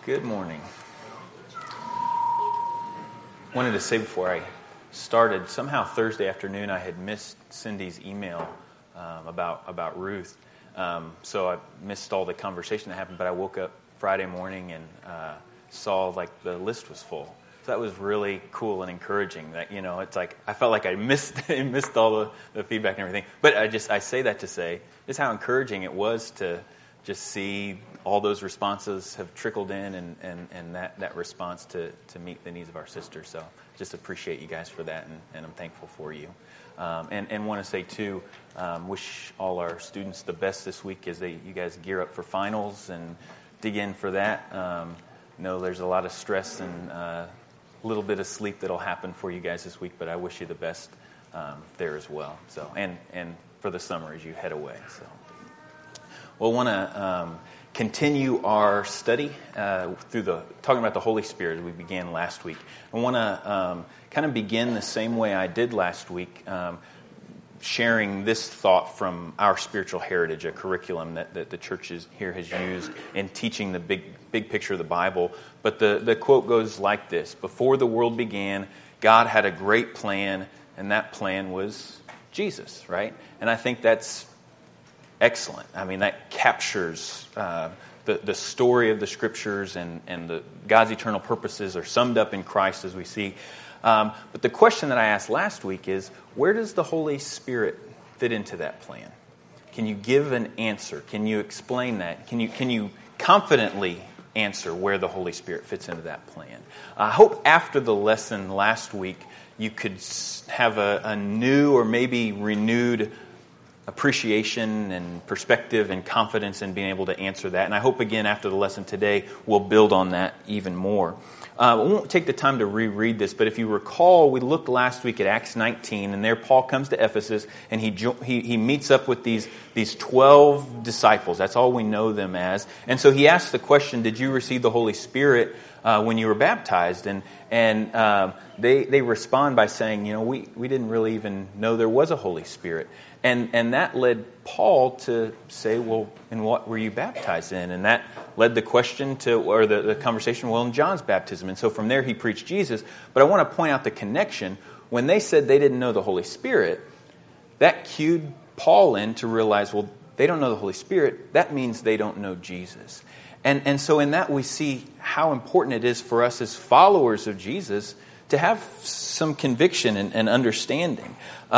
Good morning. Wanted to say before I started, somehow Thursday afternoon I had missed Cindy's email about Ruth. So I missed all the conversation that happened, but I woke up Friday morning and saw like the list was full. So that was really cool and encouraging. That, you know, it's like I felt like I missed all the feedback and everything. But I say that to say just how encouraging it was to just see all those responses have trickled in and that response to meet the needs of our sisters. So just appreciate you guys for that, and I'm thankful for you. And want to say, too, wish all our students the best this week as you guys gear up for finals and dig in for that. Know there's a lot of stress and a little bit of sleep that'll happen for you guys this week, but I wish you the best there as well. So and for the summer as you head away. So, well, I want to continue our study through talking about the Holy Spirit as we began last week. I want to kind of begin the same way I did last week, sharing this thought from our spiritual heritage, a curriculum that the church here has used in teaching the big picture of the Bible. But the quote goes like this: "Before the world began, God had a great plan, and that plan was Jesus." Right? And I think that's excellent. I mean, that captures the story of the Scriptures, and God's eternal purposes are summed up in Christ, as we see. But the question that I asked last week is, where does the Holy Spirit fit into that plan? Can you give an answer? Can you explain that? Can you confidently answer where the Holy Spirit fits into that plan? I hope after the lesson last week you could have a new or maybe renewed appreciation and perspective and confidence in being able to answer that. And I hope again after the lesson today we'll build on that even more. We won't take the time to reread this, but if you recall, we looked last week at Acts 19, and there Paul comes to Ephesus, and he meets up with these 12 disciples. That's all we know them as. And so he asks the question, did you receive the Holy Spirit when you were baptized? And they respond by saying, you know, we didn't really even know there was a Holy Spirit. And that led Paul to say, well, in what were you baptized in? And that led the question or the conversation, well, in John's baptism. And so from there he preached Jesus. But I want to point out the connection. When they said they didn't know the Holy Spirit, that cued Paul in to realize, well, they don't know the Holy Spirit. That means they don't know Jesus. And so in that we see how important it is for us as followers of Jesus to have some conviction and understanding.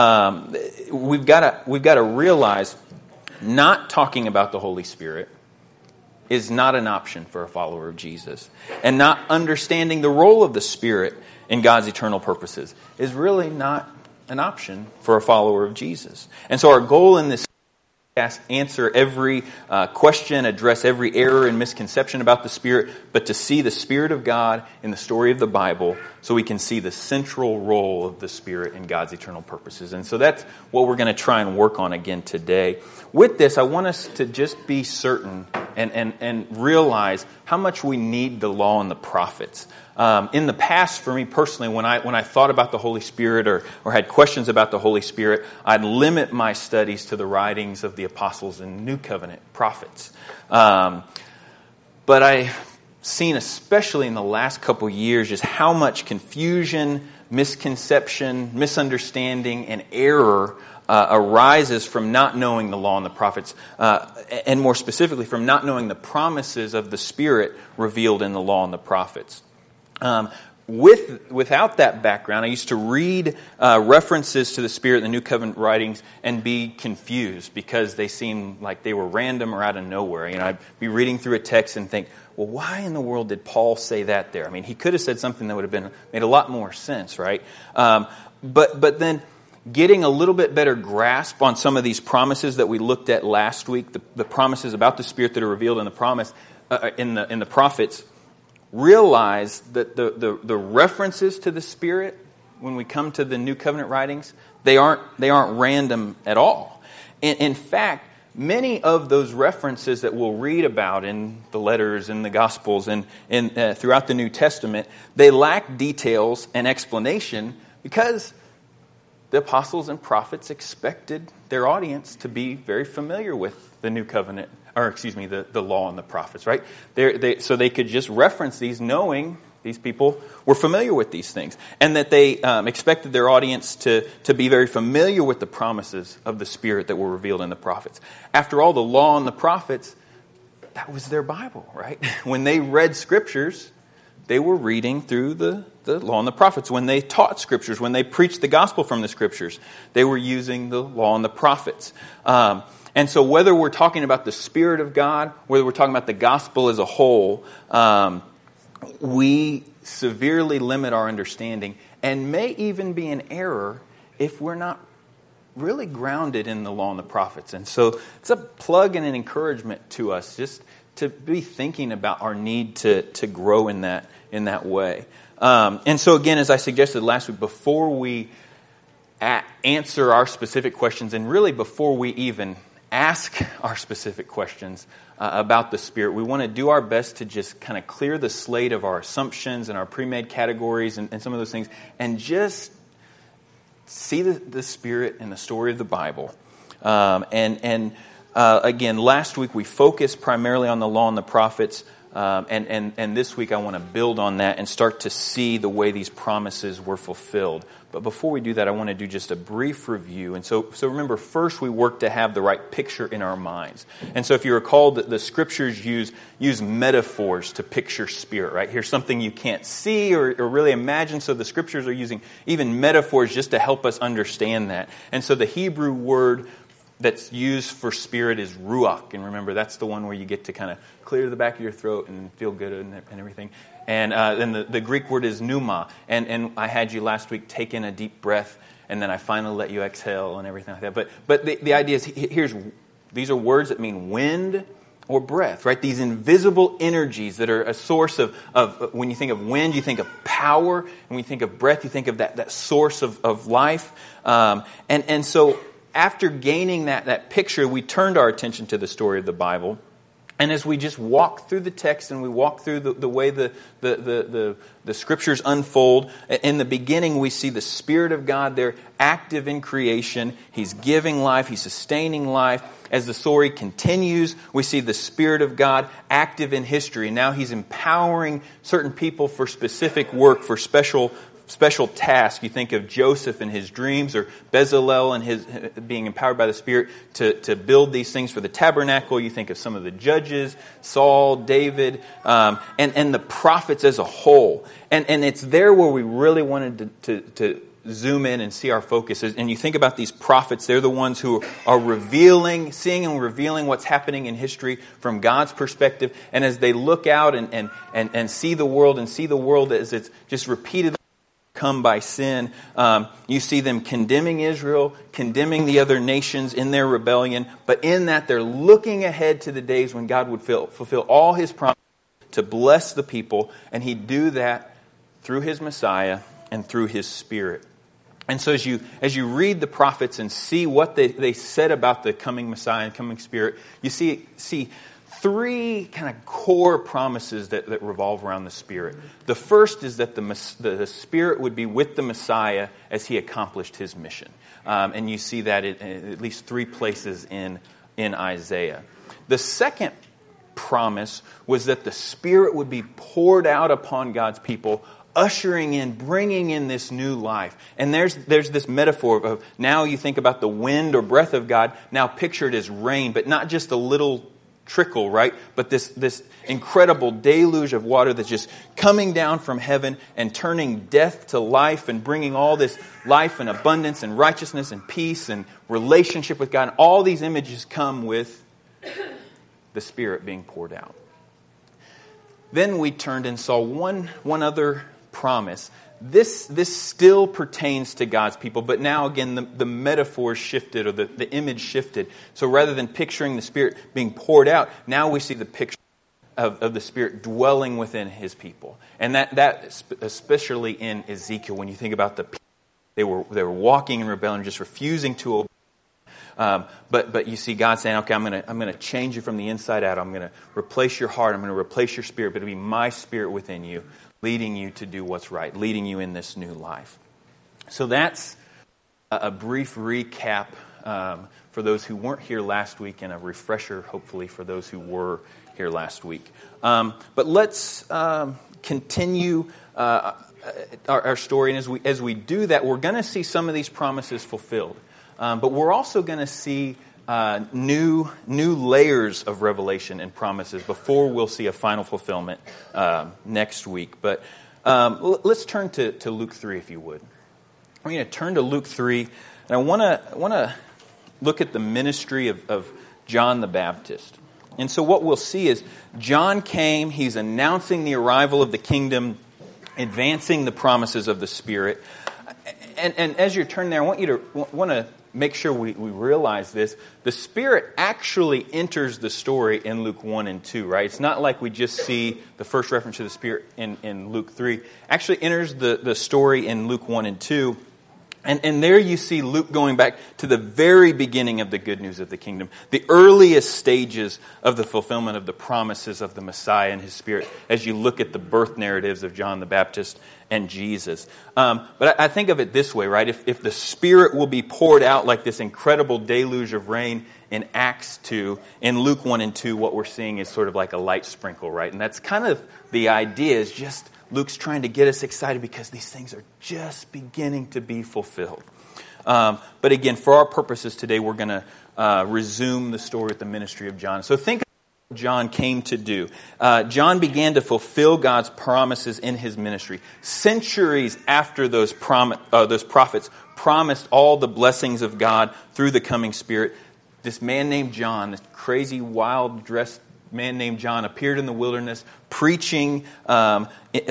We've got to realize not talking about the Holy Spirit is not an option for a follower of Jesus. And not understanding the role of the Spirit in God's eternal purposes is really not an option for a follower of Jesus. And so our goal in this answer every question, address every error and misconception about the Spirit, but to see the Spirit of God in the story of the Bible so we can see the central role of the Spirit in God's eternal purposes. And so that's what we're going to try and work on again today. With this, I want us to just be certain and realize how much we need the law and the prophets. In the past, for me personally, when I thought about the Holy Spirit or had questions about the Holy Spirit, I'd limit my studies to the writings of the apostles and New Covenant prophets. But I've seen, especially in the last couple years, just how much confusion, misconception, misunderstanding, and error arises from not knowing the law and the prophets, and more specifically from not knowing the promises of the Spirit revealed in the law and the prophets. Without that background, I used to read references to the Spirit in the New Covenant writings and be confused because they seemed like they were random or out of nowhere. You know, I'd be reading through a text and think, well, why in the world did Paul say that there? I mean, he could have said something that would have made a lot more sense, right? But then getting a little bit better grasp on some of these promises that we looked at last week, the promises about the Spirit that are revealed in the promise in the prophets, realize that the references to the Spirit when we come to the New Covenant writings, they aren't random at all. In fact, many of those references that we'll read about in the letters and the Gospels and throughout the New Testament, they lack details and explanation because the apostles and prophets expected their audience to be very familiar with the new covenant, the law and the prophets, right? So they could just reference these knowing these people were familiar with these things. And that they expected their audience to be very familiar with the promises of the Spirit that were revealed in the prophets. After all, the law and the prophets, that was their Bible, right? When they read scriptures, they were reading through the law and the prophets. When they taught scriptures, when they preached the gospel from the scriptures, they were using the law and the prophets. And so whether we're talking about the Spirit of God, whether we're talking about the gospel as a whole, we severely limit our understanding and may even be in error if we're not really grounded in the law and the prophets. And so it's a plug and an encouragement to us just to be thinking about our need to grow in that way. And so again, as I suggested last week, before we answer our specific questions, and really before we even ask our specific questions about the Spirit, we want to do our best to just kind of clear the slate of our assumptions and our pre-made categories and some of those things, and just see the Spirit in the story of the Bible. Again, last week we focused primarily on the law and the prophets, and this week I want to build on that and start to see the way these promises were fulfilled. But before we do that, I want to do just a brief review. And so remember, first we work to have the right picture in our minds. And so if you recall, the scriptures use metaphors to picture Spirit, right? Here's something you can't see or really imagine. So the scriptures are using even metaphors just to help us understand that. And so the Hebrew word that's used for Spirit is ruach. And remember, that's the one where you get to kind of clear the back of your throat and feel good and everything. And then the Greek word is pneuma. And I had you last week take in a deep breath, and then I finally let you exhale and everything like that. But the idea is, these are words that mean wind or breath, right? These invisible energies that are a source of when you think of wind, you think of power. And when you think of breath, you think of that source of life. And so after gaining that picture, we turned our attention to the story of the Bible. And as we just walk through the text and we walk through the way the scriptures unfold, in the beginning we see the Spirit of God there active in creation. He's giving life. He's sustaining life. As the story continues, we see the Spirit of God active in history. And now He's empowering certain people for specific work, for special task. You think of Joseph and his dreams, or Bezalel and his being empowered by the Spirit to build these things for the tabernacle. You think of some of the judges, Saul, David, and the prophets as a whole. And it's there where we really wanted to zoom in and see our focus. And you think about these prophets, they're the ones who are seeing and revealing what's happening in history from God's perspective. And as they look out and see the world as it's just repeatedly come by sin. You see them condemning Israel, condemning the other nations in their rebellion. But in that, they're looking ahead to the days when God would fulfill all His promises to bless the people. And He'd do that through His Messiah and through His Spirit. And so as you read the prophets and see what they said about the coming Messiah and coming Spirit, you see three kind of core promises that revolve around the Spirit. The first is that the Spirit would be with the Messiah as He accomplished His mission. And you see that in at least three places in Isaiah. The second promise was that the Spirit would be poured out upon God's people, ushering in, bringing in this new life. And there's this metaphor of, now you think about the wind or breath of God, now pictured as rain, but not just a little trickle, right? But this incredible deluge of water that's just coming down from heaven and turning death to life and bringing all this life and abundance and righteousness and peace and relationship with God. And all these images come with the Spirit being poured out. Then we turned and saw one other promise. This still pertains to God's people, but now again the metaphor shifted, or the image shifted. So rather than picturing the Spirit being poured out, now we see the picture of the Spirit dwelling within His people. And that especially in Ezekiel, when you think about the people, they were walking in rebellion, just refusing to obey. But you see God saying, okay, I'm going to change you from the inside out. I'm going to replace your heart. I'm going to replace your spirit, but it'll be my Spirit within you, leading you to do what's right, leading you in this new life. So that's a brief recap for those who weren't here last week, and a refresher, hopefully, for those who were here last week. But let's continue our story, and as we do that, we're going to see some of these promises fulfilled. But we're also going to see new layers of revelation and promises before we'll see a final fulfillment next week. But let's turn to Luke 3, if you would. I'm going to turn to Luke 3, and I want to look at the ministry of John the Baptist. And so what we'll see is John came, he's announcing the arrival of the kingdom, advancing the promises of the Spirit. And as you're turning there, I want you to make sure we realize this. The Spirit actually enters the story in Luke 1 and 2, right? It's not like we just see the first reference to the Spirit in Luke 3. Actually enters the story in Luke 1 and 2. And there you see Luke going back to the very beginning of the good news of the kingdom, the earliest stages of the fulfillment of the promises of the Messiah and His Spirit, as you look at the birth narratives of John the Baptist and Jesus. But I think of it this way, right? If the Spirit will be poured out like this incredible deluge of rain in Acts 2, in Luke 1 and 2, what we're seeing is sort of like a light sprinkle, right? And that's kind of the idea, is just Luke's trying to get us excited because these things are just beginning to be fulfilled. But again, for our purposes today, we're going to resume the story with the ministry of John. So think of what John came to do. John began to fulfill God's promises in his ministry. Centuries after those prophets promised all the blessings of God through the coming Spirit, this man named John, this crazy, wild-dressed man named John, appeared in the wilderness preaching, and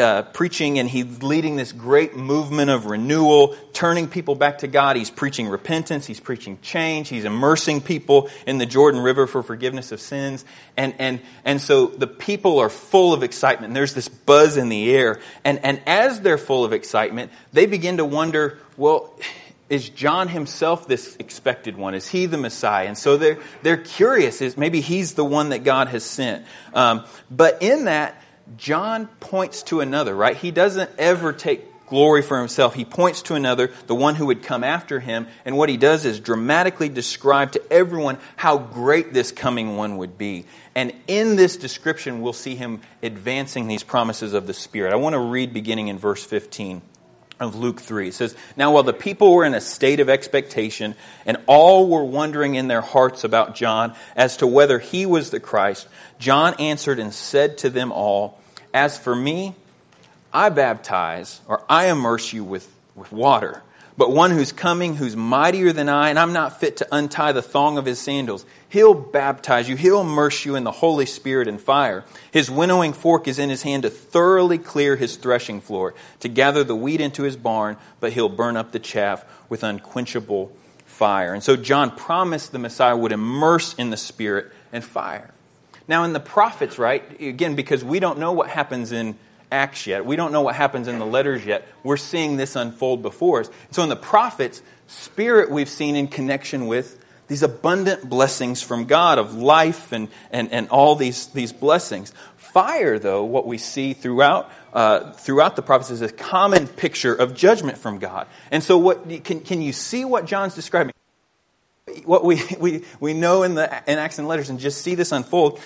he's leading this great movement of renewal, turning people back to God. He's preaching repentance, he's preaching change, he's immersing people in the Jordan River for forgiveness of sins, and so the people are full of excitement. And there's this buzz in the air, and as they're full of excitement, they begin to wonder, well, is John himself this expected one? Is he the Messiah? And so they're curious. Is maybe he's the one that God has sent. But in that, John points to another, right? He doesn't ever take glory for himself. He points to another, the one who would come after him. And what he does is dramatically describe to everyone how great this coming one would be. And in this description, we'll see him advancing these promises of the Spirit. I want to read beginning in verse 15. Of Luke 3. It says, "Now while the people were in a state of expectation, and all were wondering in their hearts about John as to whether he was the Christ, John answered and said to them all, 'As for me, I baptize, or I immerse you with water. But one who's coming, who's mightier than I, and I'm not fit to untie the thong of his sandals. He'll baptize you. He'll immerse you in the Holy Spirit and fire. His winnowing fork is in his hand to thoroughly clear his threshing floor, to gather the wheat into his barn, but he'll burn up the chaff with unquenchable fire.'" And so John promised the Messiah would immerse in the Spirit and fire. Now in the prophets, right, again, because we don't know what happens in Acts yet. We don't know what happens in the letters yet. We're seeing this unfold before us. So in the prophets, Spirit we've seen in connection with these abundant blessings from God of life and all these blessings. Fire, though, what we see throughout the prophets is a common picture of judgment from God. And so can you see what John's describing? What we know in Acts and letters, and just see this unfold.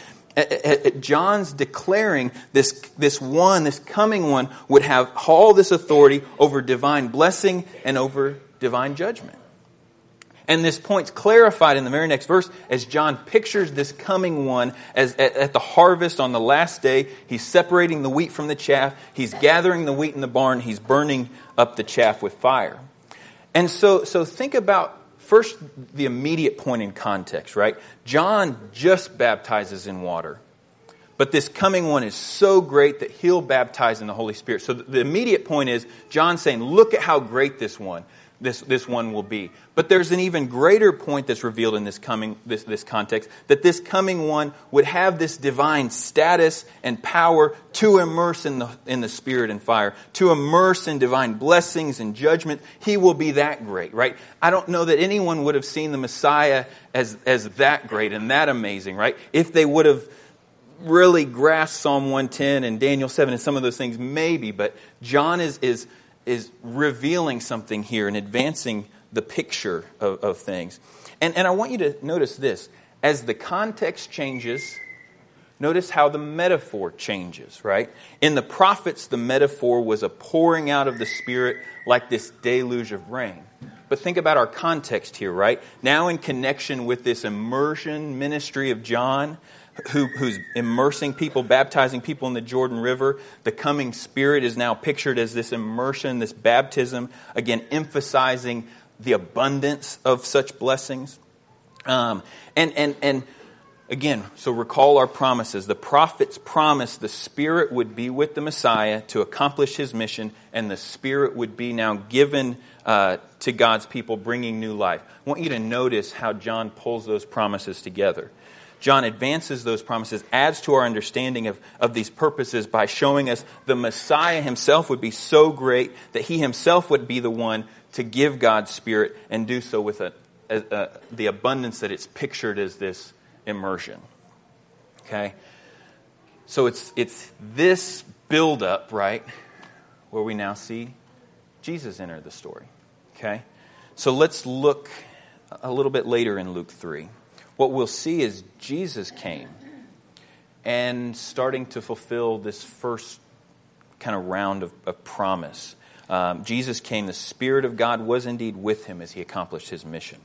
John's declaring this coming one would have all this authority over divine blessing and over divine judgment. And this point's clarified in the very next verse as John pictures this coming one as at the harvest on the last day. He's separating the wheat from the chaff. He's gathering the wheat in the barn. He's burning up the chaff with fire. And so think about first, the immediate point in context, right? John just baptizes in water. But this coming one is so great that he'll baptize in the Holy Spirit. So the immediate point is, John's saying, look at how great this one will be. But there's an even greater point that's revealed in this context, that this coming one would have this divine status and power to immerse in the Spirit and fire, to immerse in divine blessings and judgment. He will be that great, right? I don't know that anyone would have seen the Messiah as that great and that amazing, right? If they would have really grasped Psalm 110 and Daniel 7 and some of those things, maybe. But John is revealing something here and advancing the picture of things. And I want you to notice this. As the context changes, notice how the metaphor changes, right? In the prophets, the metaphor was a pouring out of the Spirit like this deluge of rain. But think about our context here, right? Now in connection with this immersion ministry of John, who's immersing people, baptizing people in the Jordan River, the coming Spirit is now pictured as this immersion, this baptism, again, emphasizing the abundance of such blessings. And again, so recall our promises. The prophets promised the Spirit would be with the Messiah to accomplish His mission, and the Spirit would be now given to God's people, bringing new life. I want you to notice how John pulls those promises together. John advances those promises, adds to our understanding of these purposes by showing us the Messiah Himself would be so great that He Himself would be the one to give God's Spirit and do so with the abundance that it's pictured as this immersion. Okay? So it's this build-up, right, where we now see Jesus enter the story. Okay? So let's look a little bit later in Luke 3. What we'll see is Jesus came and starting to fulfill this first kind of round of promise. Jesus came, the Spirit of God was indeed with Him as He accomplished His mission.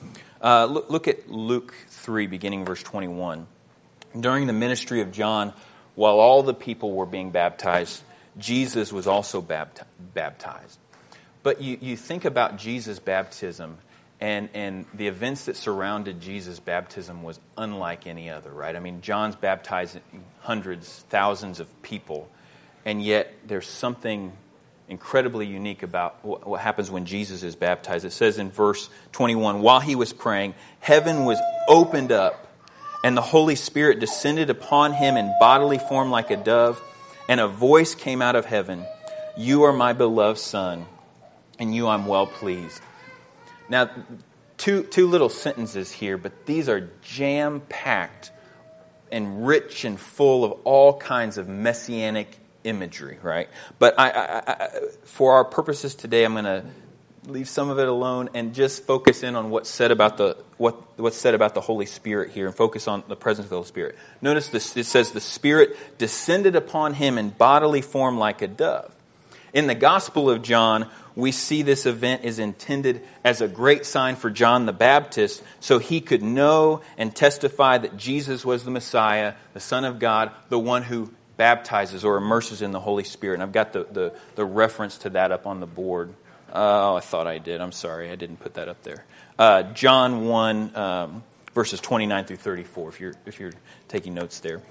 Look at Luke 3, beginning verse 21. During the ministry of John, while all the people were being baptized, Jesus was also baptized. But you think about Jesus' baptism, and the events that surrounded Jesus' baptism was unlike any other, right? I mean, John's baptizing hundreds, thousands of people, and yet there's something incredibly unique about what happens when Jesus is baptized. It says in verse 21, while He was praying, heaven was opened up, and the Holy Spirit descended upon Him in bodily form like a dove, and a voice came out of heaven, "You are my beloved Son, and you I'm well pleased." Now, two little sentences here, but these are jam-packed and rich and full of all kinds of messianic imagery, right? But I for our purposes today, I'm going to leave some of it alone and just focus in on what's said about what's said about the Holy Spirit here, and focus on the presence of the Holy Spirit. Notice this: it says the Spirit descended upon Him in bodily form like a dove. In the Gospel of John, we see this event is intended as a great sign for John the Baptist, so he could know and testify that Jesus was the Messiah, the Son of God, the one who baptizes or immerses in the Holy Spirit. And I've got the reference to that up on the board. Oh, I thought I did. I'm sorry, I didn't put that up there. John 1, verses 29 through 34, if you're taking notes there.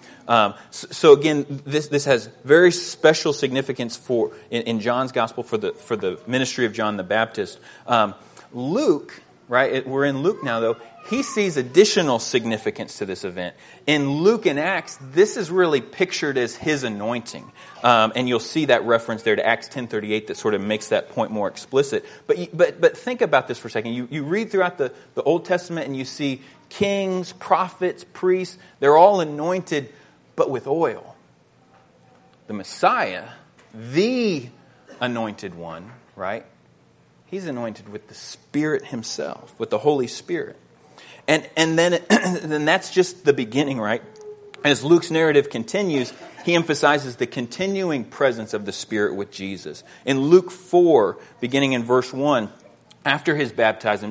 So again, this has very special significance in John's gospel for the ministry of John the Baptist. Luke, right? We're in Luke now, though. He sees additional significance to this event. In Luke and Acts, this is really pictured as his anointing. And you'll see that reference there to Acts 10:38 that sort of makes that point more explicit. But think about this for a second. You read throughout the Old Testament and you see kings, prophets, priests. They're all anointed, but with oil. The Messiah, the anointed one, right? He's anointed with the Spirit Himself, with the Holy Spirit. And then that's just the beginning, right? As Luke's narrative continues, he emphasizes the continuing presence of the Spirit with Jesus. In Luke 4, beginning in verse 1, after his baptism,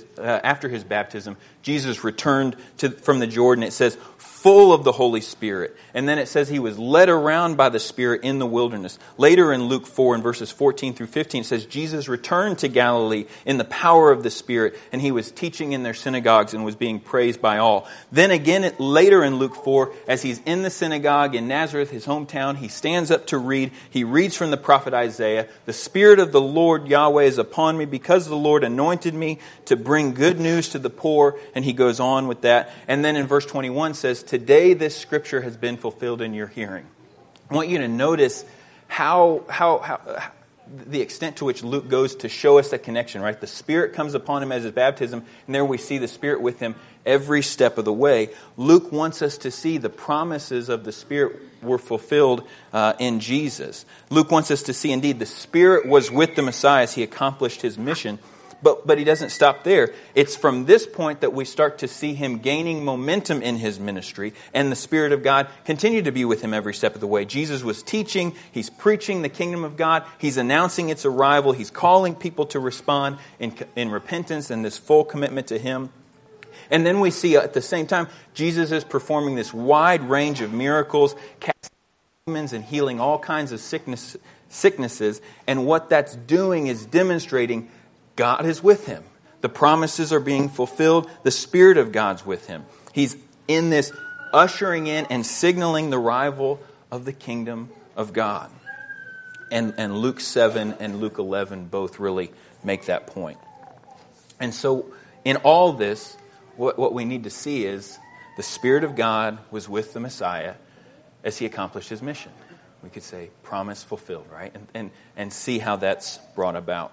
Jesus returned from the Jordan. It says, full of the Holy Spirit. And then it says he was led around by the Spirit in the wilderness. Later in Luke 4, in verses 14 through 15, it says Jesus returned to Galilee in the power of the Spirit, and He was teaching in their synagogues and was being praised by all. Then again, later in Luke 4, as He's in the synagogue in Nazareth, His hometown, He stands up to read. He reads from the prophet Isaiah, "The Spirit of the Lord Yahweh is upon me, because the Lord anointed me to bring good news to the poor." And he goes on with that. And then in verse 21 says, "Today this scripture has been fulfilled in your hearing." I want you to notice how the extent to which Luke goes to show us that connection, right? The Spirit comes upon him as his baptism, and there we see the Spirit with him every step of the way. Luke wants us to see the promises of the Spirit were fulfilled in Jesus. Luke wants us to see, indeed, the Spirit was with the Messiah as He accomplished His mission. But he doesn't stop there. It's from this point that we start to see him gaining momentum in his ministry, and the Spirit of God continued to be with him every step of the way. Jesus was teaching, he's preaching the kingdom of God, he's announcing its arrival, he's calling people to respond in repentance and this full commitment to him. And then we see at the same time, Jesus is performing this wide range of miracles, casting demons and healing all kinds of sicknesses. And what that's doing is demonstrating God is with him. The promises are being fulfilled. The Spirit of God's with him. He's in this ushering in and signaling the arrival of the kingdom of God. And Luke 7 and Luke 11 both really make that point. And so in all this, what we need to see is the Spirit of God was with the Messiah as he accomplished his mission. We could say promise fulfilled, right? And see how that's brought about.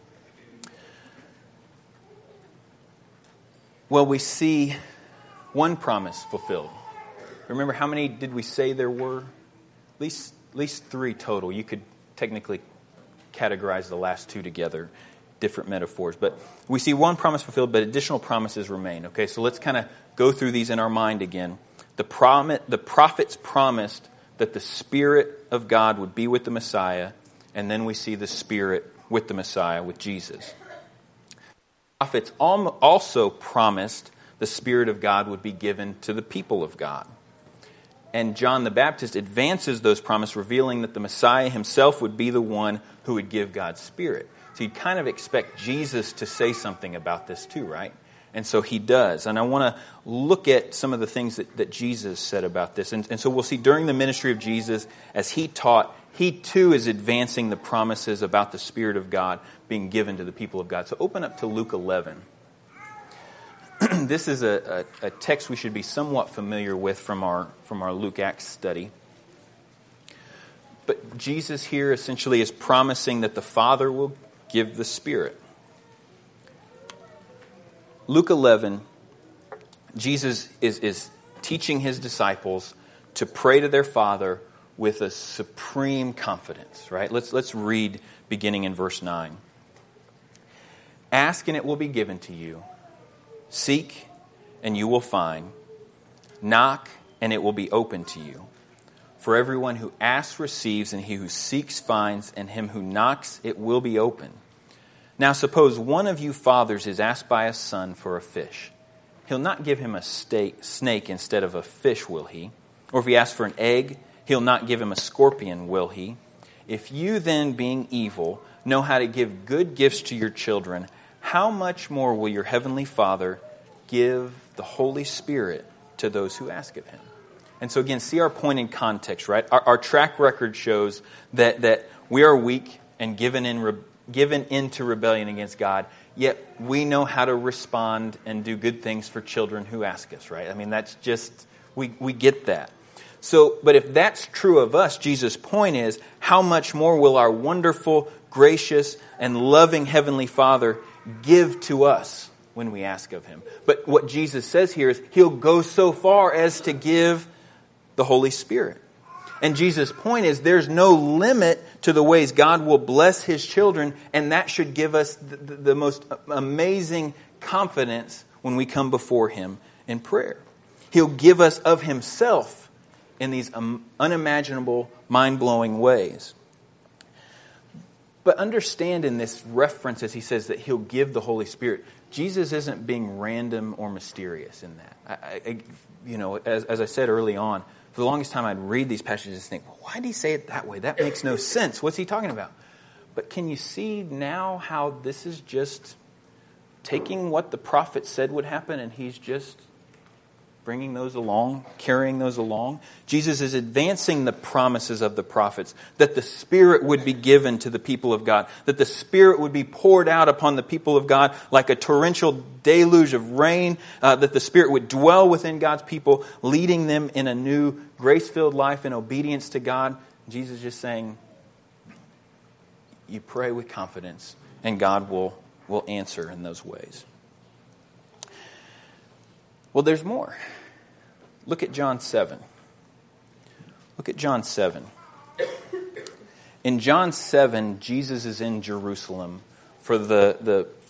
Well, we see one promise fulfilled. Remember, how many did we say there were? At least 3 total. You could technically categorize the last 2 together, different metaphors. But we see one promise fulfilled, but additional promises remain. Okay, so let's kind of go through these in our mind again. The prophets promised that the Spirit of God would be with the Messiah, and then we see the Spirit with the Messiah, with Jesus. Prophets also promised the Spirit of God would be given to the people of God. And John the Baptist advances those promises, revealing that the Messiah himself would be the one who would give God's Spirit. So you'd kind of expect Jesus to say something about this too, right? And so he does. And I want to look at some of the things that Jesus said about this. And so we'll see during the ministry of Jesus, as he taught, he too is advancing the promises about the Spirit of God being given to the people of God. So open up to Luke 11. This is a text we should be somewhat familiar with from our Luke Acts study. But Jesus here essentially is promising that the Father will give the Spirit. Luke 11, Jesus is teaching his disciples to pray to their Father with a supreme confidence, right? Let's read beginning in verse 9. Ask and it will be given to you. Seek and you will find. Knock and it will be opened to you. For everyone who asks receives, and he who seeks finds, and him who knocks it will be opened. Now suppose one of you fathers is asked by a son for a fish. He'll not give him a snake instead of a fish, will he? Or if he asks for an egg, he'll not give him a scorpion, will he? If you then, being evil, know how to give good gifts to your children, how much more will your heavenly Father give the Holy Spirit to those who ask of him? And so again, see our point in context, right? Our track record shows that we are weak and given into rebellion against God, yet we know how to respond and do good things for children who ask us, right? I mean, that's just, we get that. So, but if that's true of us, Jesus' point is, how much more will our wonderful, gracious, and loving Heavenly Father give to us when we ask of him? But what Jesus says here is, he'll go so far as to give the Holy Spirit. And Jesus' point is, there's no limit to the ways God will bless his children, and that should give us the most amazing confidence when we come before him in prayer. He'll give us of himself in these unimaginable, mind-blowing ways. But understand in this reference, as he says that he'll give the Holy Spirit, Jesus isn't being random or mysterious in that. As I said early on, for the longest time I'd read these passages and think, well, why did he say it that way? That makes no sense. What's he talking about? But can you see now how this is just taking what the prophet said would happen, and he's just bringing those along, carrying those along? Jesus is advancing the promises of the prophets, that the Spirit would be given to the people of God, that the Spirit would be poured out upon the people of God like a torrential deluge of rain, that the Spirit would dwell within God's people, leading them in a new grace-filled life in obedience to God. Jesus is just saying, you pray with confidence, and God will answer in those ways. Well, there's more. Look at John 7. Look at John 7. In John 7, Jesus is in Jerusalem for the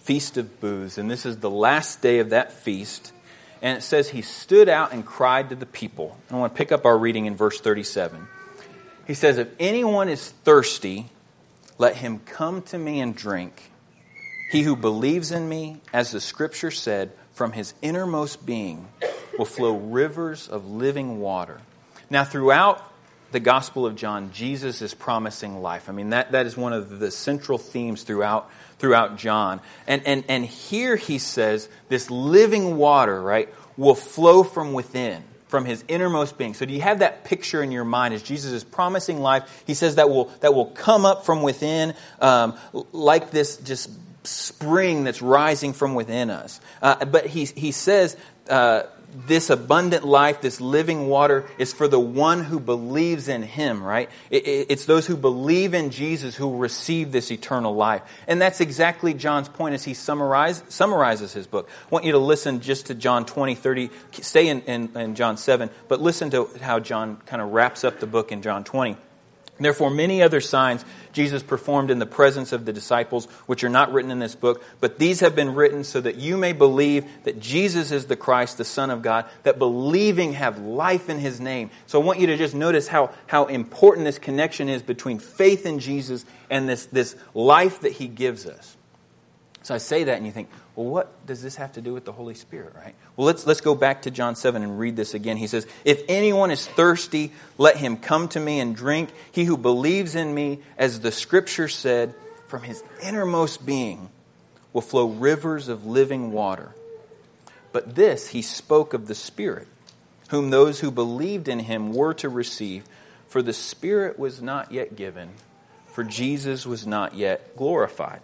Feast of Booths. And this is the last day of that feast. And it says he stood out and cried to the people. I want to pick up our reading in verse 37. He says, if anyone is thirsty, let him come to me and drink. He who believes in me, as the Scripture said, from his innermost being will flow rivers of living water. Now, throughout the Gospel of John, Jesus is promising life. I mean, that is one of the central themes throughout John. And here he says this living water, right, will flow from within, from his innermost being. So do you have that picture in your mind as Jesus is promising life? He says that will come up from within like this just spring that's rising from within us. But he says this abundant life, this living water, is for the one who believes in him, right? It's those who believe in Jesus who receive this eternal life. And that's exactly John's point as he summarizes his book. I want you to listen just to John 20:30. Stay in John 7, but listen to how John kind of wraps up the book in John 20. Therefore, many other signs Jesus performed in the presence of the disciples, which are not written in this book, but these have been written so that you may believe that Jesus is the Christ, the Son of God, that believing have life in his name. So I want you to just notice how important this connection is between faith in Jesus and this life that he gives us. So I say that and you think, well, what does this have to do with the Holy Spirit, right? Well, let's go back to John 7 and read this again. He says, if anyone is thirsty, let him come to me and drink. He who believes in me, as the Scripture said, from his innermost being will flow rivers of living water. But this he spoke of the Spirit, whom those who believed in him were to receive. For the Spirit was not yet given, for Jesus was not yet glorified.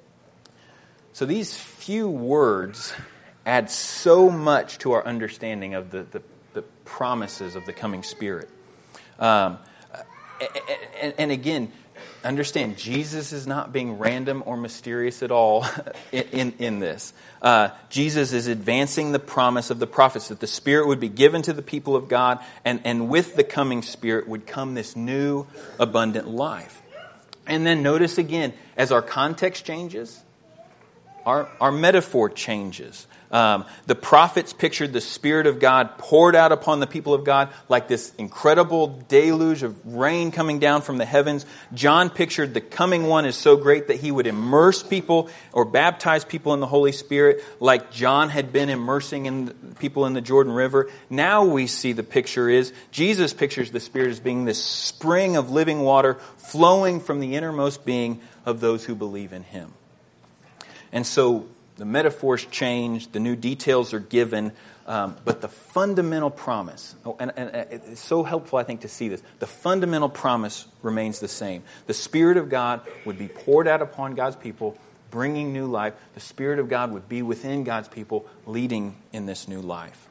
So these few words add so much to our understanding of the promises of the coming Spirit. And again, understand, Jesus is not being random or mysterious at all in this. Jesus is advancing the promise of the prophets that the Spirit would be given to the people of God, and with the coming Spirit would come this new abundant life. And then notice again, as our context changes, our metaphor changes. The prophets pictured the Spirit of God poured out upon the people of God like this incredible deluge of rain coming down from the heavens. John pictured the coming one is so great that he would immerse people or baptize people in the Holy Spirit like John had been immersing people in the Jordan River. Now we see the picture is, Jesus pictures the Spirit as being this spring of living water flowing from the innermost being of those who believe in him. And so the metaphors change, the new details are given, but the fundamental promise, and it's so helpful, I think, to see this, the fundamental promise remains the same. The Spirit of God would be poured out upon God's people, bringing new life. The Spirit of God would be within God's people, leading in this new life.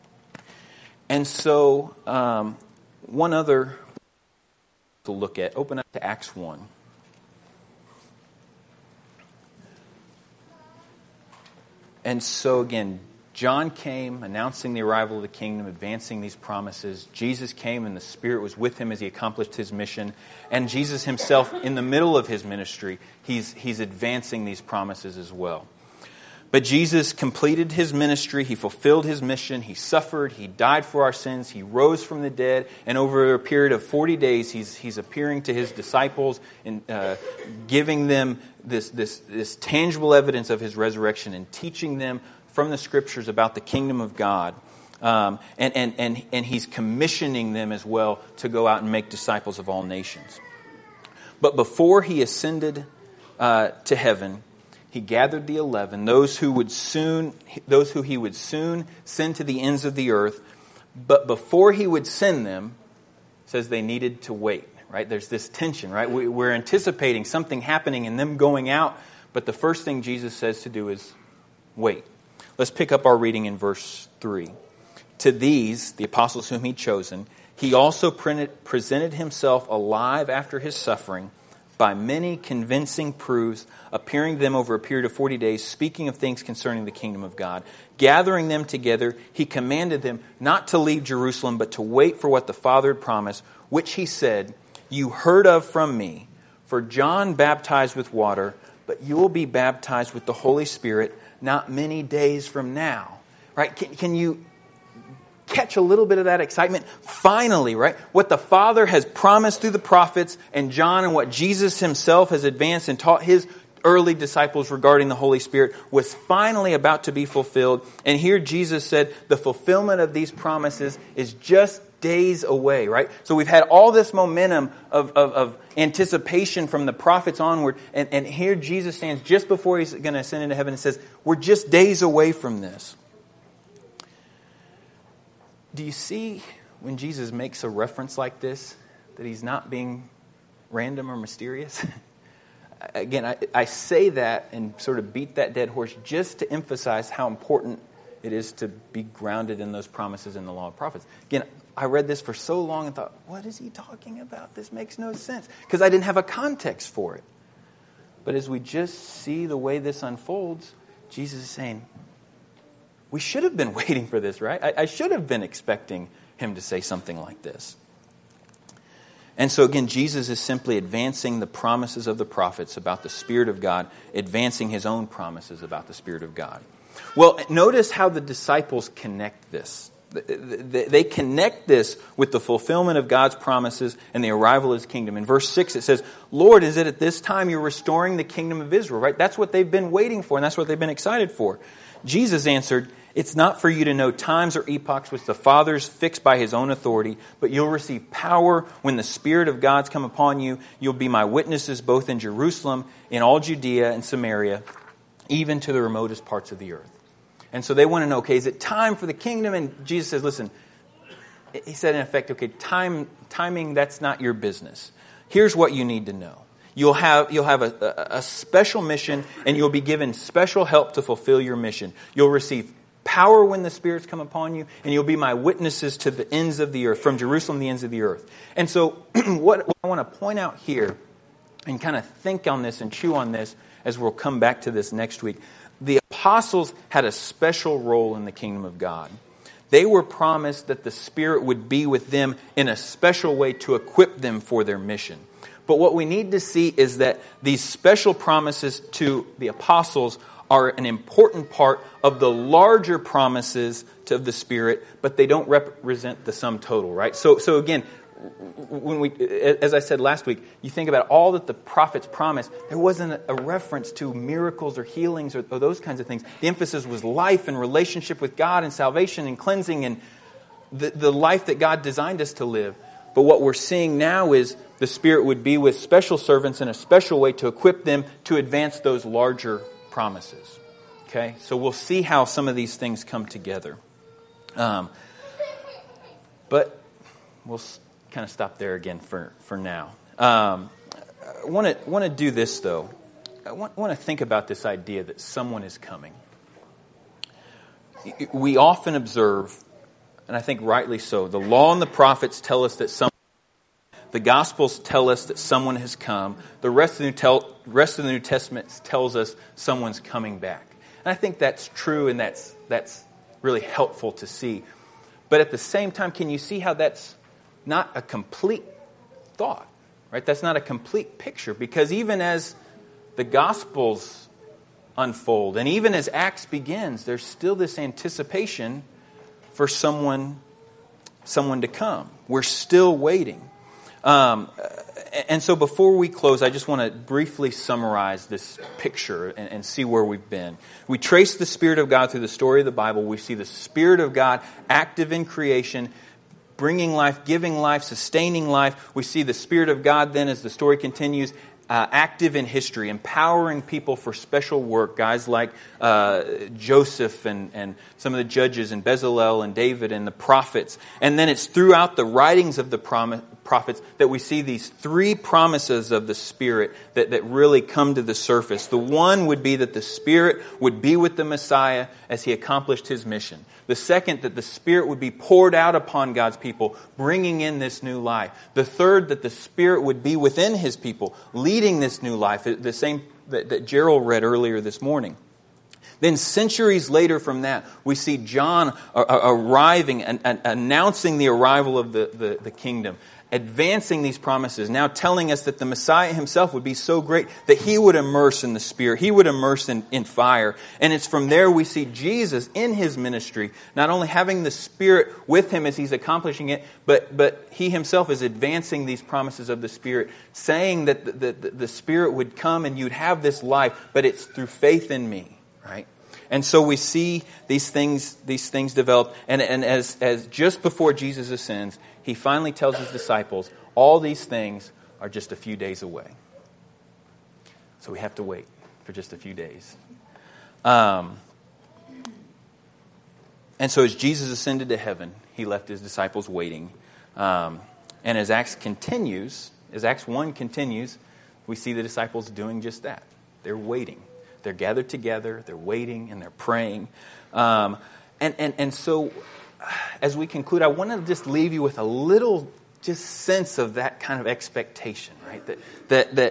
And so, one other to look at, open up to Acts 1. And so again, John came announcing the arrival of the kingdom, advancing these promises. Jesus came and the Spirit was with him as he accomplished his mission. And Jesus himself, in the middle of his ministry, he's advancing these promises as well. But Jesus completed his ministry. He fulfilled his mission. He suffered. He died for our sins. He rose from the dead. And over a period of 40 days, he's appearing to his disciples and giving them this tangible evidence of his resurrection and teaching them from the Scriptures about the kingdom of God. And he's commissioning them as well to go out and make disciples of all nations. But before he ascended to heaven, he gathered the 11, those who he would soon send to the ends of the earth. But before he would send them, it says they needed to wait. Right? There's this tension, right? We're anticipating something happening and them going out, but the first thing Jesus says to do is wait. Let's pick up our reading in verse 3. To these, the apostles whom he'd chosen, he also presented himself alive after his suffering by many convincing proofs, appearing to them over a period of 40 days, speaking of things concerning the kingdom of God. Gathering them together, he commanded them not to leave Jerusalem, but to wait for what the Father had promised, which he said, you heard of from me, for John baptized with water, but you will be baptized with the Holy Spirit not many days from now. Right? Can you catch a little bit of that excitement? Finally, right? What the Father has promised through the prophets and John, and what Jesus himself has advanced and taught his early disciples regarding the Holy Spirit, was finally about to be fulfilled. And here Jesus said the fulfillment of these promises is just days away, right? So we've had all this momentum of anticipation from the prophets onward, and here Jesus stands just before he's going to ascend into heaven and says, we're just days away from this. Do you see when Jesus makes a reference like this, that he's not being random or mysterious? Again, I say that and sort of beat that dead horse just to emphasize how important it is to be grounded in those promises in the law of prophets. Again, I read this for so long and thought, what is he talking about? This makes no sense. Because I didn't have a context for it. But as we just see the way this unfolds, Jesus is saying, we should have been waiting for this, right? I should have been expecting him to say something like this. And so again, Jesus is simply advancing the promises of the prophets about the Spirit of God, advancing his own promises about the Spirit of God. Well, notice how the disciples connect this. They connect this with the fulfillment of God's promises and the arrival of his kingdom. In verse 6 it says, Lord, is it at this time you're restoring the kingdom of Israel? Right? That's what they've been waiting for, and that's what they've been excited for. Jesus answered, it's not for you to know times or epochs which the Father's fixed by his own authority, but you'll receive power when the Spirit of God's come upon you. You'll be my witnesses both in Jerusalem, in all Judea and Samaria, even to the remotest parts of the earth. And so they want to know, okay, is it time for the kingdom? And Jesus says, listen, he said in effect, okay, timing, that's not your business. Here's what you need to know. You'll have a special mission, and you'll be given special help to fulfill your mission. You'll receive power when the Spirit's come upon you, and you'll be my witnesses to the ends of the earth, from Jerusalem to the ends of the earth. And so what I want to point out here, and kind of think on this and chew on this, as we'll come back to this next week, the apostles had a special role in the kingdom of God. They were promised that the Spirit would be with them in a special way to equip them for their mission. But what we need to see is that these special promises to the apostles are an important part of the larger promises of the Spirit, but they don't represent the sum total, right? So again, when we, as I said last week, you think about all that the prophets promised, there wasn't a reference to miracles or healings or those kinds of things. The emphasis was life and relationship with God and salvation and cleansing and the life that God designed us to live. But what we're seeing now is the Spirit would be with special servants in a special way to equip them to advance those larger promises. Okay? So we'll see how some of these things come together. But we'll kind of stop there again for now. I want to do this, though. I want to think about this idea that someone is coming. We often observe, and I think rightly so, the law and the prophets tell us that the Gospels tell us that someone has come. The rest of the New Testament tells us someone's coming back. And I think that's true, and that's really helpful to see. But at the same time, can you see how that's not a complete thought, right? That's not a complete picture, because even as the Gospels unfold, and even as Acts begins, there's still this anticipation for someone to come. We're still waiting. And so before we close, I just want to briefly summarize this picture and see where we've been. We trace the Spirit of God through the story of the Bible. We see the Spirit of God active in creation, bringing life, giving life, sustaining life. We see the Spirit of God then, as the story continues, active in history, empowering people for special work. Guys like Joseph and some of the judges and Bezalel and David and the prophets. And then it's throughout the writings of the prophets that we see these three promises of the Spirit that really come to the surface. The one would be that the Spirit would be with the Messiah as he accomplished his mission. The second, that the Spirit would be poured out upon God's people, bringing in this new life. The third, that the Spirit would be within his people, leading this new life, the same that Gerald read earlier this morning. Then centuries later from that, we see John arriving and announcing the arrival of the kingdom, advancing these promises, now telling us that the Messiah himself would be so great that he would immerse in the Spirit, he would immerse in fire. And it's from there we see Jesus in his ministry, not only having the Spirit with him as he's accomplishing it, but he himself is advancing these promises of the Spirit, saying that the Spirit would come and you'd have this life, but it's through faith in me, right? And so we see these things develop. And as just before Jesus ascends, he finally tells his disciples, all these things are just a few days away. So we have to wait for just a few days. And so as Jesus ascended to heaven, he left his disciples waiting. And as Acts 1 continues, we see the disciples doing just that. They're waiting. They're gathered together, they're waiting, and they're praying. And so, as we conclude, I want to just leave you with a little just sense of that kind of expectation, right? That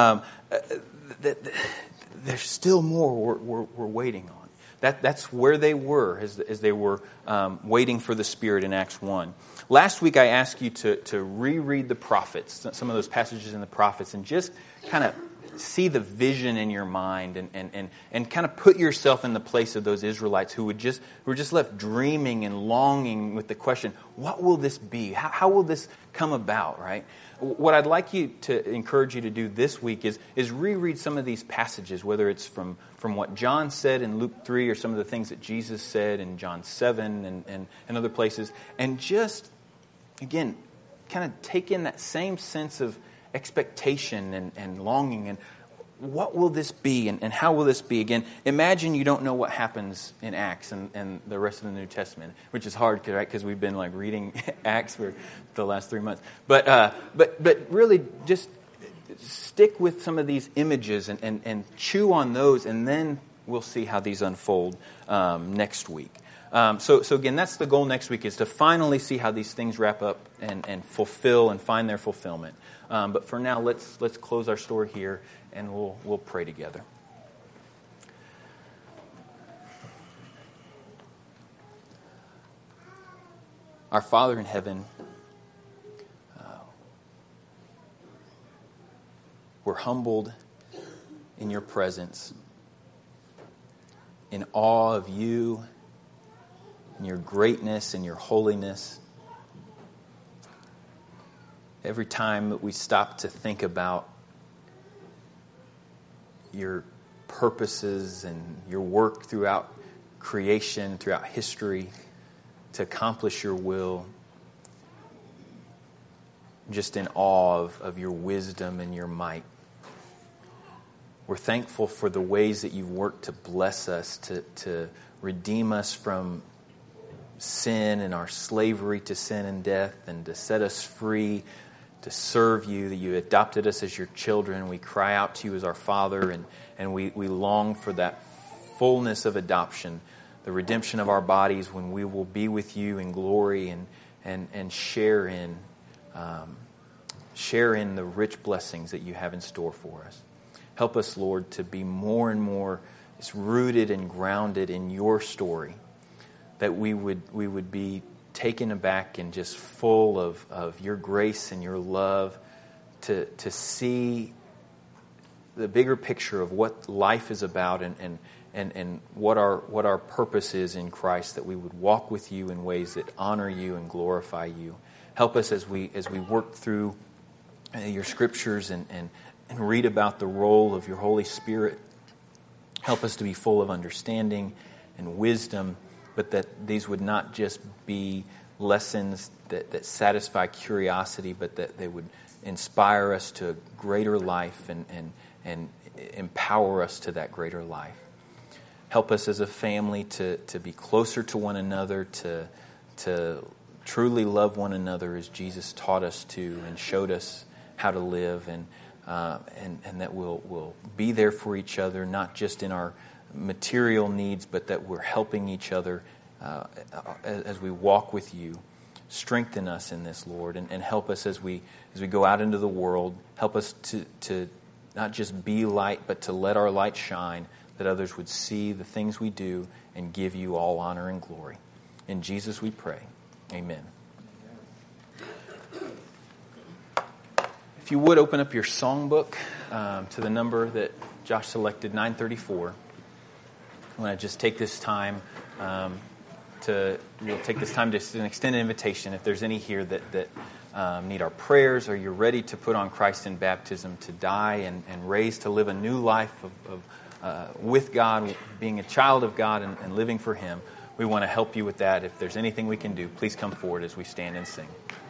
there's still more we're waiting on. That's where they were as they were waiting for the Spirit in Acts 1. Last week I asked you to reread the prophets, some of those passages in the prophets, and just kind of see the vision in your mind and kind of put yourself in the place of those Israelites who were just left dreaming and longing with the question, what will this be? How will this come about, right? What I'd like you to encourage you to do this week is reread some of these passages, whether it's from what John said in Luke 3 or some of the things that Jesus said in John 7 and other places, and just, again, kind of take in that same sense of expectation and longing and what will this be and how will this be? Again, imagine you don't know what happens in Acts and the rest of the New Testament, which is hard, right? Because we've been like reading Acts for the last 3 months. But really just stick with some of these images and chew on those, and then we'll see how these unfold next week. So again, that's the goal next week, is to finally see how these things wrap up and fulfill and find their fulfillment. But for now, let's close our story here, and we'll pray together. Our Father in heaven, we're humbled in your presence, in awe of you, and your greatness and your holiness. Every time that we stop to think about your purposes and your work throughout creation, throughout history, to accomplish your will, just in awe of your wisdom and your might. We're thankful for the ways that you've worked to bless us, to redeem us from sin and our slavery to sin and death, and to set us free to serve you, that you adopted us as your children. We cry out to you as our Father, and we long for that fullness of adoption, the redemption of our bodies, when we will be with you in glory and share in the rich blessings that you have in store for us. Help us, Lord, to be more and more rooted and grounded in your story, that we would be taken aback and just full of your grace and your love, to see the bigger picture of what life is about and what our purpose is in Christ, that we would walk with you in ways that honor you and glorify you. Help us as we work through your scriptures and read about the role of your Holy Spirit. Help us to be full of understanding and wisdom, but that these would not just be lessons that satisfy curiosity, but that they would inspire us to a greater life and empower us to that greater life. Help us as a family to be closer to one another, to truly love one another as Jesus taught us to and showed us how to live, and that we'll be there for each other, not just in our material needs, but that we're helping each other as we walk with you. Strengthen us in this, Lord, and help us as we go out into the world. Help us to not just be light, but to let our light shine. that others would see the things we do and give you all honor and glory. In Jesus we pray. Amen. If you would open up your songbook to the number that Josh selected, 934. I want to just take this time we'll take this time to extend an invitation. If there's any here that need our prayers, or you're ready to put on Christ in baptism, to die and raise to live a new life with God, being a child of God and living for Him, we want to help you with that. If there's anything we can do, please come forward as we stand and sing.